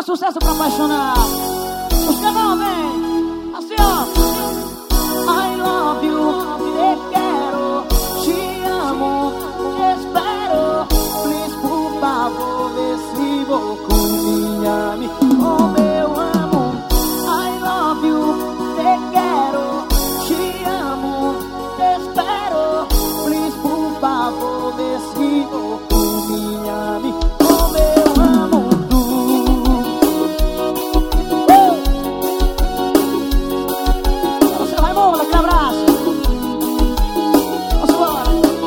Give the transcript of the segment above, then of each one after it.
maior sucesso pra apaixonar. Os canal, vem. Assim, ó. I love you, te quero, te amo, te espero. Please, por favor, vê se vou com minha amiga. Como eu amo. I love you, te quero, te amo, te espero. Please, por favor, vê se vou com minha amiga. Como eu amo tu. Você vai, bom, aquele abraço. Vamos embora.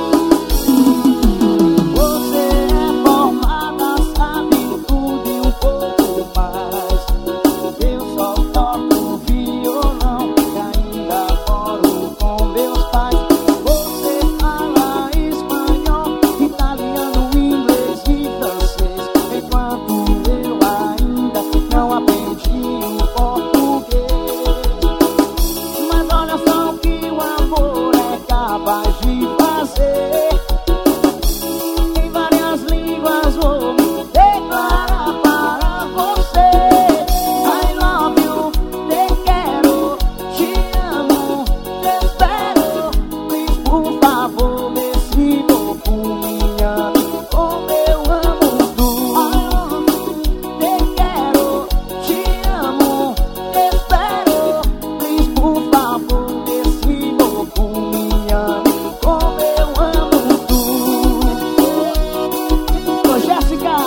Você é formada, sabe tudo e um pouco mais. Eu só toco violão e ainda moro com meus pais. Você fala espanhol, italiano, inglês e francês, enquanto eu ainda não aprendi o português. Mas olha só o que o amor é capaz de fazer. Em várias línguas vou me declarar para você. I love you, te quero, te amo, te espero. Please, por favor, vê se vou com minha amiga. Como eu amo tu. I love you, te quero, te amo, te espero. Please, por favor, vê se vou com minha amiga. Como eu amo tu. Ô, Jéssica.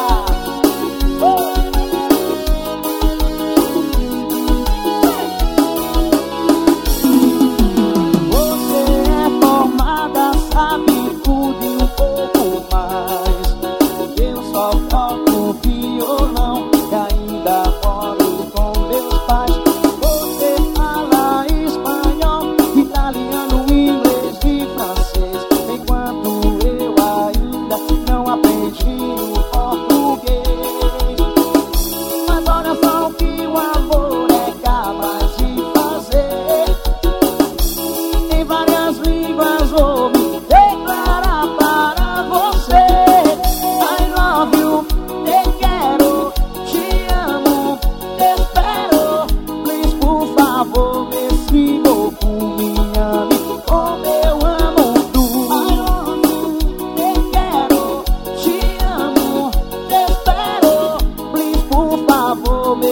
Você é formada, sabe tudo e um pouco mais. Eu só toco violão e ainda moro com meus pais. Você fala espanhol, italiano, inglês e francês, enquanto eu ainda não aprendi o português. Mas olha só o que o amor é capaz de fazer. Em várias línguas vou me declarar para você. I love you, te quero, te amo, te espero. Please, por favor, vê se vou com minha amiga. Como eu amo tu. I love you, te quero, te amo, te espero. Please, por favor, vê